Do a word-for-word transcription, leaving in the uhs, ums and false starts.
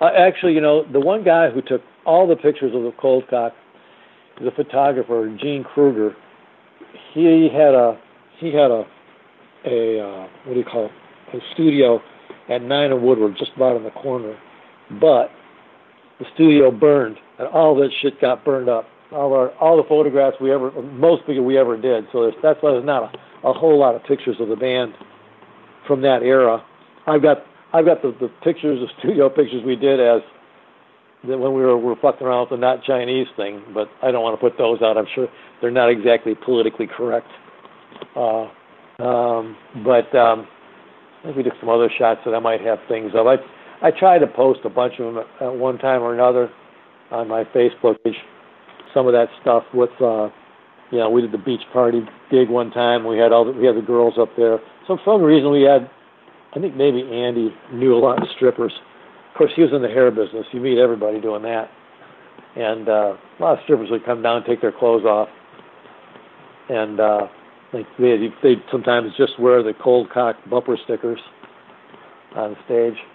Uh, actually, you know, the one guy who took all the pictures of the cold cock, the photographer Gene Kruger. He had a he had a a uh, what do you call it? A studio at Nine and Woodward, just about in the corner. But the studio burned, and all that shit got burned up. All our all the photographs we ever, most of it we ever did. So there's, that's why there's not a, a whole lot of pictures of the band from that era. I've got I've got the, the pictures, the studio pictures we did as when we were, were fucking around with the not Chinese thing, but I don't want to put those out. I'm sure they're not exactly politically correct. Uh, um, but um, I think we took some other shots that I might have things of. I I tried to post a bunch of them at one time or another on my Facebook page. Some of that stuff with, uh, you know, we did the beach party gig one time. We had all the, we had the girls up there. So for some reason we had, I think maybe Andy knew a lot of strippers. Of course, he was in the hair business. You meet everybody doing that. And uh, a lot of strippers would come down and take their clothes off. And uh, like they they'd sometimes just wear the cold cock bumper stickers on stage.